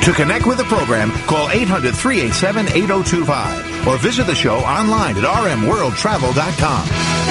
To connect with the program, call 800-387-8025 or visit the show online at rmworldtravel.com.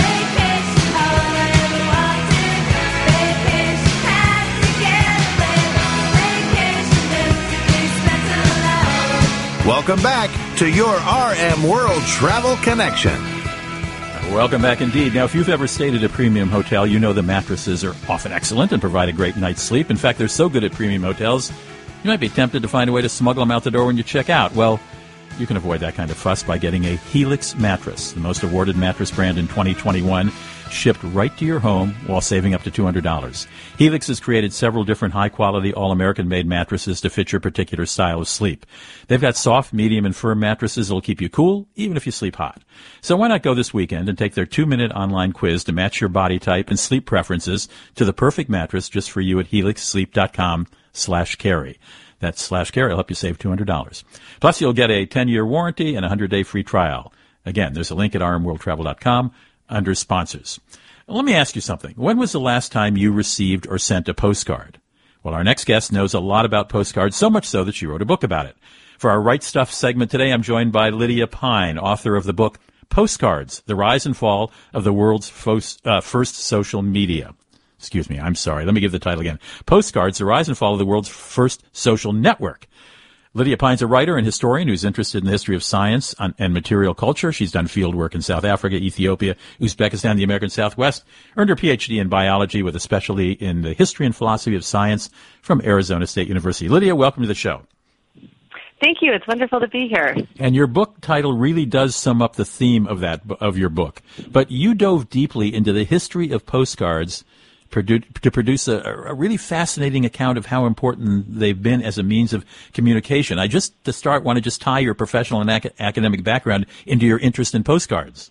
Welcome back to your RM World Travel Connection. Welcome back indeed. Now, if you've ever stayed at a premium hotel, you know the mattresses are often excellent and provide a great night's sleep. In fact, they're so good at premium hotels, you might be tempted to find a way to smuggle them out the door when you check out. Well, you can avoid that kind of fuss by getting a Helix mattress, the most awarded mattress brand in 2021, shipped right to your home while saving up to $200. Helix has created several different high-quality, all-American-made mattresses to fit your particular style of sleep. They've got soft, medium, and firm mattresses that'll keep you cool, even if you sleep hot. So why not go this weekend and take their 2-minute online quiz to match your body type and sleep preferences to the perfect mattress just for you at helixsleep.com/carry. That's /carry. It'll help you save $200. Plus, you'll get a 10-year warranty and a 100-day free trial. Again, there's a link at rmworldtravel.com under sponsors. Let me ask you something. When was the last time you received or sent a postcard? Well, our next guest knows a lot about postcards, so much so that she wrote a book about it. For our Right Stuff segment today, I'm joined by Lydia Pine, author of the book Postcards, The Rise and Fall of the World's First Social Media. Excuse me, I'm sorry. Let me give the title again. Postcards, The Rise and Fall of the World's First Social Network. Lydia Pine's a writer and historian who's interested in the history of science and material culture. She's done field work in South Africa, Ethiopia, Uzbekistan, the American Southwest, earned her Ph.D. in biology with a specialty in the history and philosophy of science from Arizona State University. Lydia, welcome to the show. Thank you. It's wonderful to be here. And your book title really does sum up the theme of your book. But you dove deeply into the history of postcards to produce a really fascinating account of how important they've been as a means of communication. I just, to start, want to just tie your professional and academic background into your interest in postcards.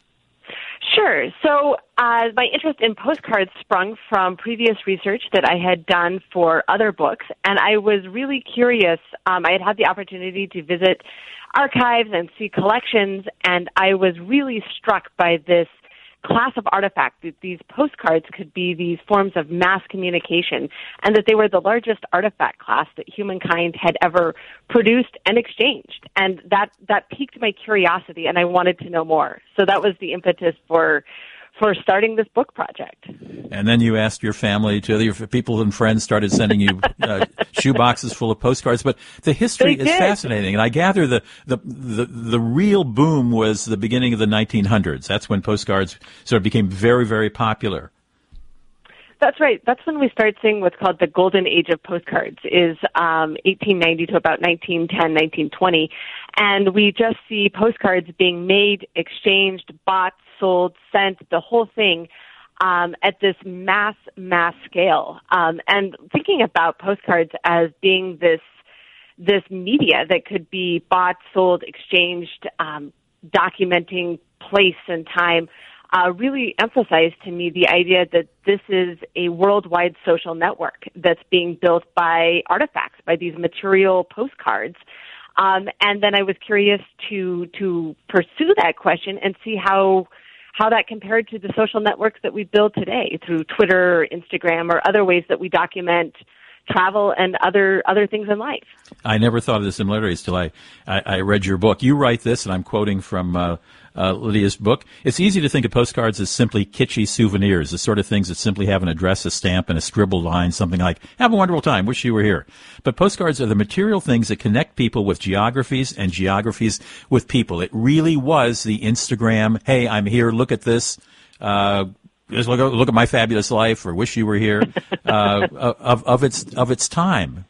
Sure. So my interest in postcards sprung from previous research that I had done for other books, and I was really curious. I had the opportunity to visit archives and see collections, and I was really struck by this class of artifacts, that these postcards could be these forms of mass communication, and that they were the largest artifact class that humankind had ever produced and exchanged. And that piqued my curiosity, and I wanted to know more. So that was the impetus for starting this book project. And then you asked your family, your people and friends started sending you shoe boxes full of postcards. But the history is fascinating, and I gather the real boom was the beginning of the 1900s. That's when postcards sort of became very, very popular. That's right. That's when we start seeing what's called the golden age of postcards, is 1890 to about 1910, 1920. And we just see postcards being made, exchanged, bought, sold, sent, the whole thing at this mass scale. And thinking about postcards as being this media that could be bought, sold, exchanged, documenting place and time, really emphasized to me the idea that this is a worldwide social network that's being built by artifacts, by these material postcards. And then I was curious to pursue that question and see how that compared to the social networks that we build today through Twitter, Instagram, or other ways that we document travel and other things in life. I never thought of the similarities till I read your book. You write this, and I'm quoting from Lydia's book. It's easy to think of postcards as simply kitschy souvenirs, the sort of things that simply have an address, a stamp, and a scribbled line, something like, have a wonderful time, wish you were here. But postcards are the material things that connect people with geographies and geographies with people. It really was the Instagram, hey, I'm here, look at this, just look at my fabulous life, or wish you were here, of its time.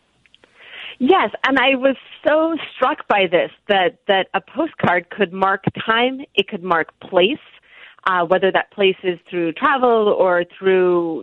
Yes, and I was so struck by this, that a postcard could mark time, it could mark place, whether that place is through travel or through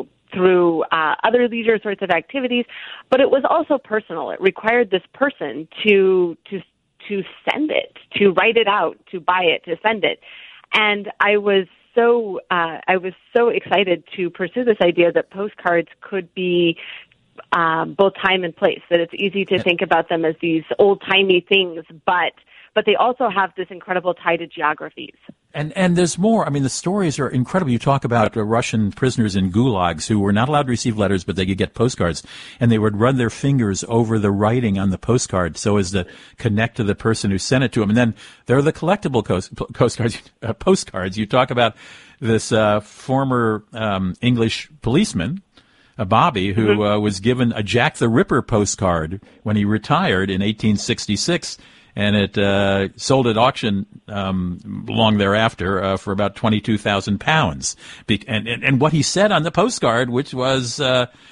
other leisure sorts of activities, but it was also personal. It required this person to send it, to write it out, to buy it, to send it. And I was so excited to pursue this idea that postcards could be both time and place, that it's easy to think about them as these old-timey things, but they also have this incredible tie to geographies. And there's more. I mean, the stories are incredible. You talk about Russian prisoners in gulags who were not allowed to receive letters, but they could get postcards, and they would run their fingers over the writing on the postcard so as to connect to the person who sent it to them. And then there are the collectible postcards. You talk about this former English policeman, Bobby, who was given a Jack the Ripper postcard when he retired in 1866. And it sold at auction long thereafter for about £22,000. And what he said on the postcard, which was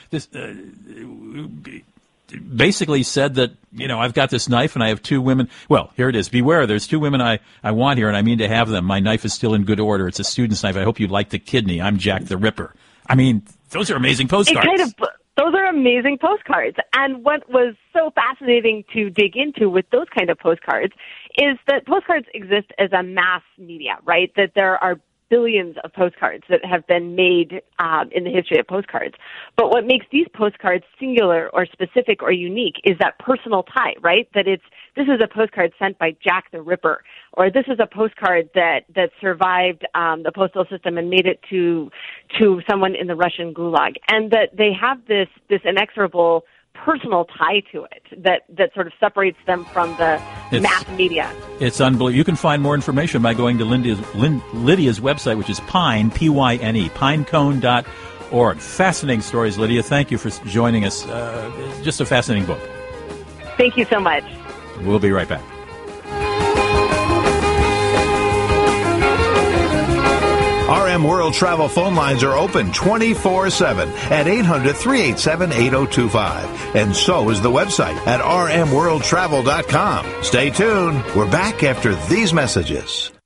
basically said that, I've got this knife and I have two women. Well, here it is. Beware, there's two women I want here and I mean to have them. My knife is still in good order. It's a student's knife. I hope you like the kidney. I'm Jack the Ripper. I mean, those are amazing postcards. Those are amazing postcards. And what was so fascinating to dig into with those kind of postcards is that postcards exist as a mass media, right? That there are billions of postcards that have been made in the history of postcards. But what makes these postcards singular or specific or unique is that personal tie, right? That this is a postcard sent by Jack the Ripper, or this is a postcard that survived the postal system and made it to someone in the Russian gulag, and that they have this inexorable personal tie to it that sort of separates them from the mass media. It's unbelievable. You can find more information by going to Lydia's website, which is Pine, P-Y-N-E, pinecone.org. Fascinating stories, Lydia. Thank you for joining us. Just a fascinating book. Thank you so much. We'll be right back. RM World Travel phone lines are open 24/7 at 800-387-8025. And so is the website at rmworldtravel.com. Stay tuned. We're back after these messages.